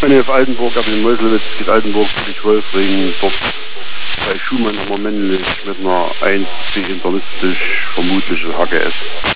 Wenn auf Altenburg, auf den Meuselwitz geht Altenburg, Friedrich Wolfring, dort bei Schumann haben wir männlich mit einer 1 internistisch vermutliche HGS.